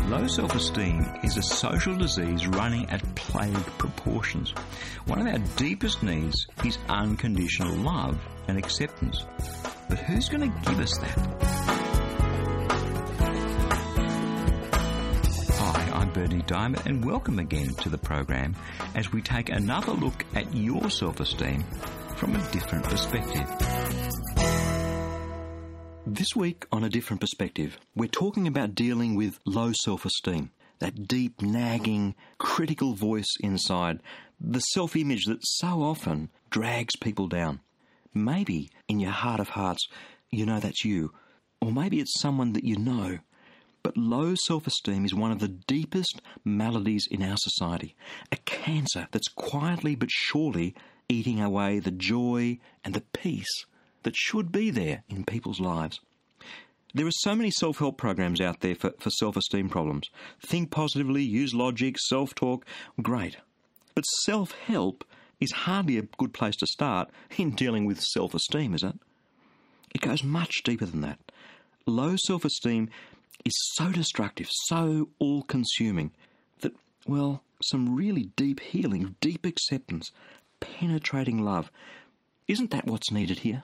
Low self-esteem is a social disease running at plague proportions. One of our deepest needs is unconditional love and acceptance. But who's going to give us that? Hi, I'm Bernie Diamond, and welcome again to the program as we take another look at your self-esteem from a different perspective. This week on A Different Perspective, we're talking about dealing with low self-esteem, that deep, nagging, critical voice inside, the self-image that so often drags people down. Maybe in your heart of hearts, you know that's you, or maybe it's someone that you know. But low self-esteem is one of the deepest maladies in our society, a cancer that's quietly but surely eating away the joy and the peace that should be there in people's lives. There are so many self-help programs out there for self-esteem problems. Think positively, use logic, self-talk, great. But self-help is hardly a good place to start in dealing with self-esteem, is it? It goes much deeper than that. Low self-esteem is so destructive, so all-consuming, that, well, some really deep healing, deep acceptance, penetrating love, isn't that what's needed here?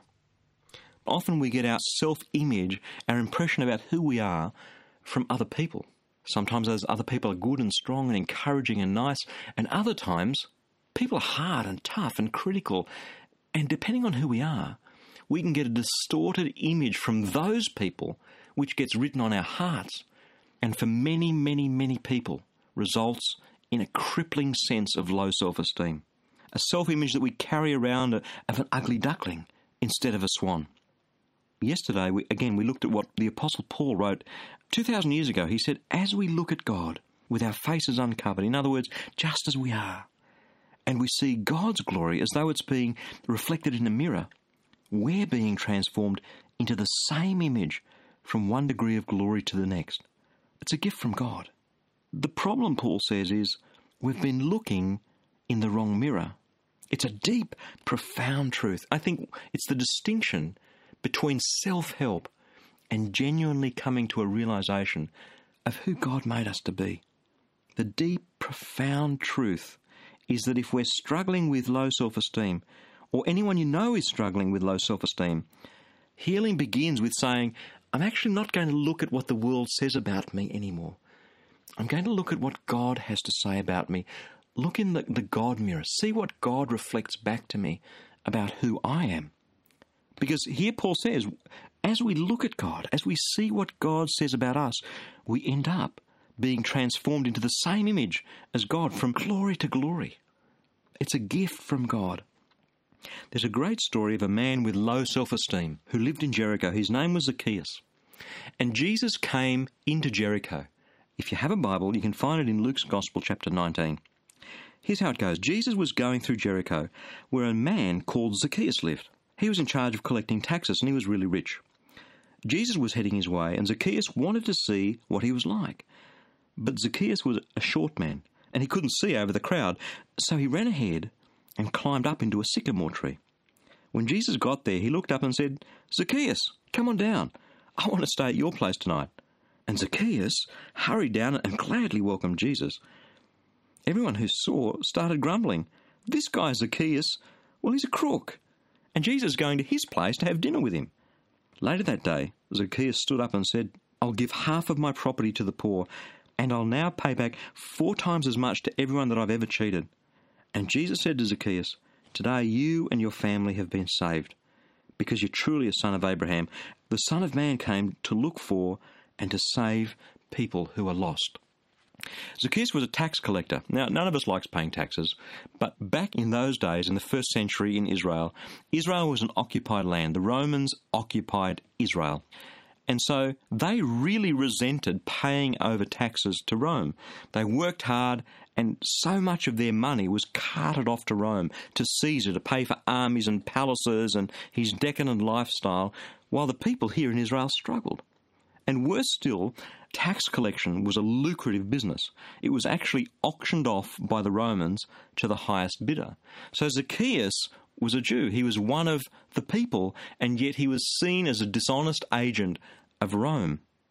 Often we get our self-image, our impression about who we are, from other people. Sometimes those other people are good and strong and encouraging and nice, and other times people are hard and tough and critical. And depending on who we are, we can get a distorted image from those people which gets written on our hearts, and for many, many, many people results in a crippling sense of low self-esteem. A self-image that we carry around of an ugly duckling instead of a swan. Yesterday, we looked at what the Apostle Paul wrote 2,000 years ago. He said, as we look at God with our faces uncovered, in other words, just as we are, and we see God's glory as though it's being reflected in a mirror, we're being transformed into the same image from one degree of glory to the next. It's a gift from God. The problem, Paul says, is we've been looking in the wrong mirror. It's a deep, profound truth. I think it's the distinction between self-help and genuinely coming to a realization of who God made us to be. The deep, profound truth is that if we're struggling with low self-esteem, or anyone you know is struggling with low self-esteem, healing begins with saying, I'm actually not going to look at what the world says about me anymore. I'm going to look at what God has to say about me. Look in the God mirror. See what God reflects back to me about who I am. Because here Paul says, as we look at God, as we see what God says about us, we end up being transformed into the same image as God from glory to glory. It's a gift from God. There's a great story of a man with low self-esteem who lived in Jericho. His name was Zacchaeus. And Jesus came into Jericho. If you have a Bible, you can find it in Luke's Gospel, chapter 19. Here's how it goes. Jesus was going through Jericho, where a man called Zacchaeus lived. He was in charge of collecting taxes, and he was really rich. Jesus was heading his way, and Zacchaeus wanted to see what he was like. But Zacchaeus was a short man, and he couldn't see over the crowd, so he ran ahead and climbed up into a sycamore tree. When Jesus got there, he looked up and said, Zacchaeus, come on down. I want to stay at your place tonight. And Zacchaeus hurried down and gladly welcomed Jesus. Everyone who saw started grumbling. This guy Zacchaeus, well, he's a crook. And Jesus is going to his place to have dinner with him. Later that day, Zacchaeus stood up and said, I'll give half of my property to the poor, and I'll now pay back 4 times as much to everyone that I've ever cheated. And Jesus said to Zacchaeus, today you and your family have been saved, because you're truly a son of Abraham. The Son of Man came to look for and to save people who are lost. Zacchaeus was a tax collector. Now, none of us likes paying taxes, but back in those days, in the first century in Israel, Israel was an occupied land. The Romans occupied Israel. And so they really resented paying over taxes to Rome. They worked hard, and so much of their money was carted off to Rome, to Caesar, to pay for armies and palaces and his decadent lifestyle, while the people here in Israel struggled. And worse still, tax collection was a lucrative business. It was actually auctioned off by the Romans to the highest bidder. So Zacchaeus was a Jew. He was one of the people, and yet he was seen as a dishonest agent of Rome.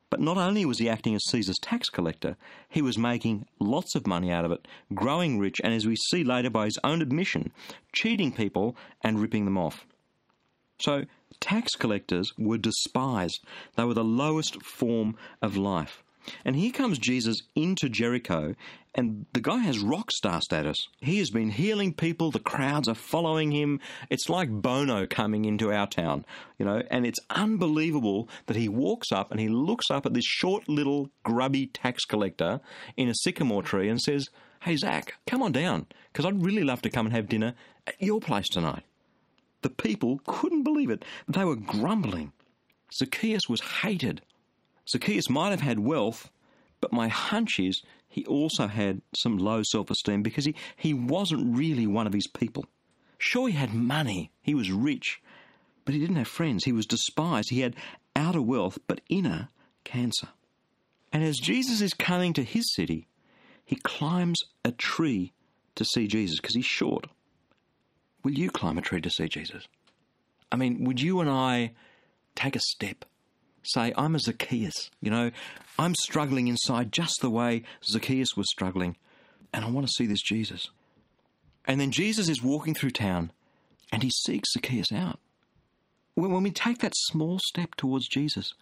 But not only was he acting as Caesar's tax collector, he was making lots of money out of it, growing rich, and as we see later by his own admission, cheating people and ripping them off. So, tax collectors were despised. They were the lowest form of life. And here comes Jesus into Jericho, and the guy has rock star status. He has been healing people, the crowds are following him. It's like Bono coming into our town, and it's unbelievable that he walks up and he looks up at this short little grubby tax collector in a sycamore tree and says, "Hey Zach, come on down, because I'd really love to come and have dinner at your place tonight." The people couldn't believe it. They were grumbling. Zacchaeus was hated. Zacchaeus might have had wealth, but my hunch is he also had some low self-esteem because he wasn't really one of his people. Sure, he had money, he was rich, but he didn't have friends. He was despised. He had outer wealth, but inner cancer. And as Jesus is coming to his city, he climbs a tree to see Jesus because he's short. Will you climb a tree to see Jesus? I mean, would you and I take a step? Say, I'm a Zacchaeus, I'm struggling inside just the way Zacchaeus was struggling, and I want to see this Jesus. And then Jesus is walking through town, and he seeks Zacchaeus out. When we take that small step towards Jesus,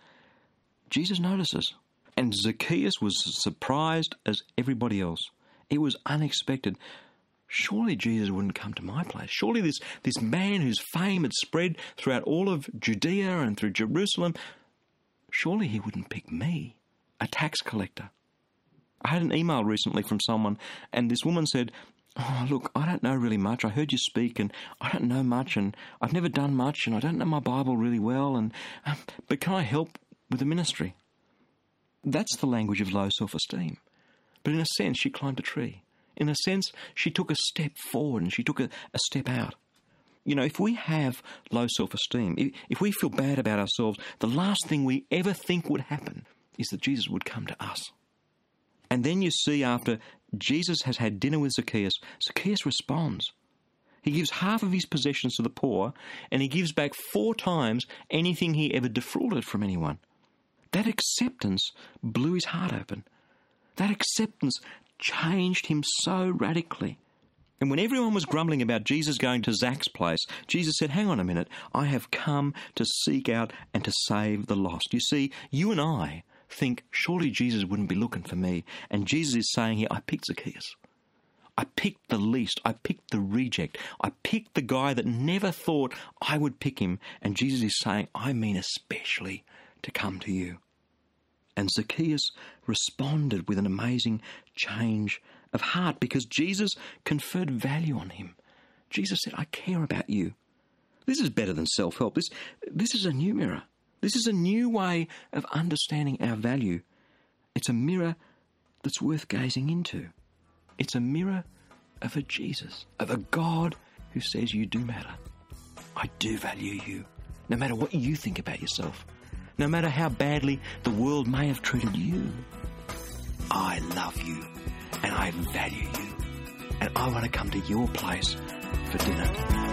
Jesus notices. And Zacchaeus was as surprised as everybody else. It was unexpected. Surely Jesus wouldn't come to my place. Surely this man whose fame had spread throughout all of Judea and through Jerusalem, surely he wouldn't pick me, a tax collector. I had an email recently from someone, and this woman said, "Oh, look, I don't know really much. I heard you speak, and I don't know much, and I've never done much, and I don't know my Bible really well, but can I help with the ministry?" That's the language of low self-esteem. But in a sense, she climbed a tree. In a sense, she took a step forward, and she took a step out. If we have low self-esteem, if we feel bad about ourselves, the last thing we ever think would happen is that Jesus would come to us. And then you see after Jesus has had dinner with Zacchaeus, Zacchaeus responds. He gives half of his possessions to the poor, and he gives back 4 times anything he ever defrauded from anyone. That acceptance blew his heart open. That acceptance changed him so radically. And when everyone was grumbling about Jesus going to Zach's place, Jesus said, "Hang on a minute, I have come to seek out and to save the lost." You see, you and I think, surely Jesus wouldn't be looking for me. And Jesus is saying here, I picked Zacchaeus. I picked the least. I picked the reject. I picked the guy that never thought I would pick him. And Jesus is saying, I mean especially to come to you. And Zacchaeus responded with an amazing change of heart because Jesus conferred value on him. Jesus said, I care about you. This is better than self-help. This is a new mirror. This is a new way of understanding our value. It's a mirror that's worth gazing into. It's a mirror of a Jesus, of a God who says you do matter. I do value you, no matter what you think about yourself, no matter how badly the world may have treated you. I love you, and I value you, and I want to come to your place for dinner.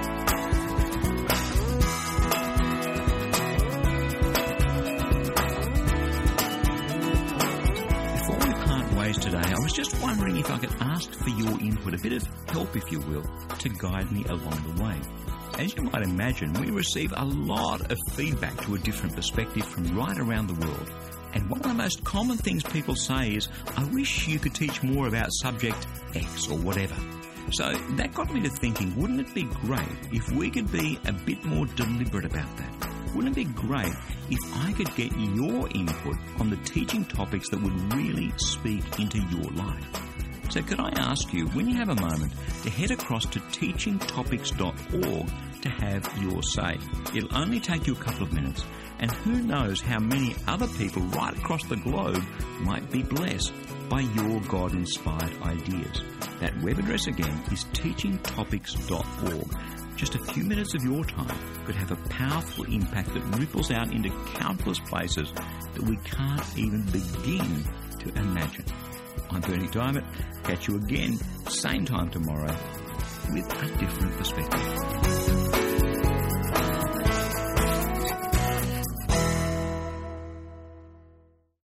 Today, I was just wondering if I could ask for your input, a bit of help, if you will, to guide me along the way. As you might imagine, we receive a lot of feedback to a different perspective from right around the world. And one of the most common things people say is, I wish you could teach more about subject X or whatever. So that got me to thinking, wouldn't it be great if we could be a bit more deliberate about that? Wouldn't it be great if I could get your input on the teaching topics that would really speak into your life? So could I ask you, when you have a moment, to head across to teachingtopics.org to have your say. It'll only take you a couple of minutes, and who knows how many other people right across the globe might be blessed by your God-inspired ideas. That web address again is teachingtopics.org. Just a few minutes of your time could have a powerful impact that ripples out into countless places that we can't even begin to imagine. I'm Bernie Diamond. Catch you again, same time tomorrow, with a different perspective.